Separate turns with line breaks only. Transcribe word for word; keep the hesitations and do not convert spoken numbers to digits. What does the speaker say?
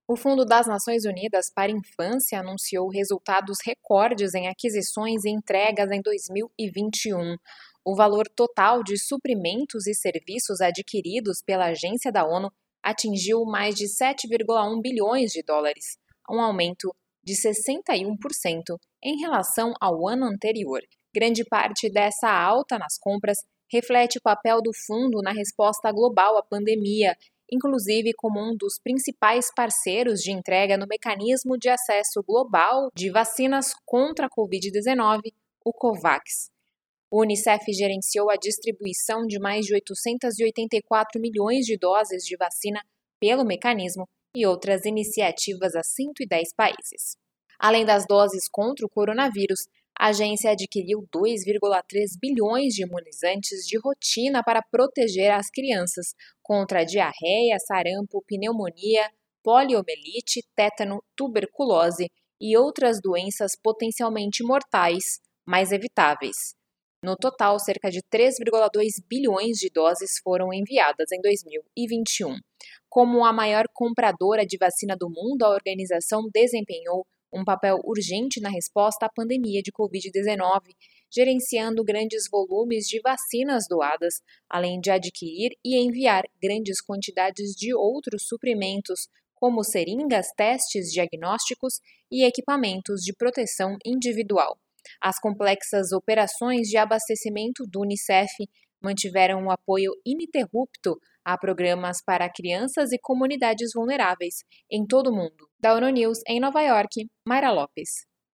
O Fundo das Nações Unidas para a Infância anunciou resultados recordes em aquisições e entregas em dois mil e vinte e um. O valor total de suprimentos e serviços adquiridos pela agência da ONU atingiu mais de sete vírgula um bilhões de dólares, um aumento de sessenta e um por cento em relação ao ano anterior. Grande parte dessa alta nas compras reflete o papel do fundo na resposta global à pandemia, inclusive como um dos principais parceiros de entrega no Mecanismo de Acesso Global de Vacinas contra a covid dezenove, o COVAX. O Unicef gerenciou a distribuição de mais de oitocentos e oitenta e quatro milhões de doses de vacina pelo mecanismo e outras iniciativas a cento e dez países. Além das doses contra o coronavírus, a agência adquiriu dois vírgula três bilhões de imunizantes de rotina para proteger as crianças contra diarreia, sarampo, pneumonia, poliomielite, tétano, tuberculose e outras doenças potencialmente mortais, mas evitáveis. No total, cerca de três vírgula dois bilhões de doses foram enviadas em dois mil e vinte e um. Como a maior compradora de vacina do mundo, a organização desempenhou um papel urgente na resposta à pandemia de covid dezenove, gerenciando grandes volumes de vacinas doadas, além de adquirir e enviar grandes quantidades de outros suprimentos, como seringas, testes diagnósticos e equipamentos de proteção individual. As complexas operações de abastecimento do Unicef mantiveram um apoio ininterrupto a programas para crianças e comunidades vulneráveis em todo o mundo. Da ONU News, em Nova York, Mayra Lopes.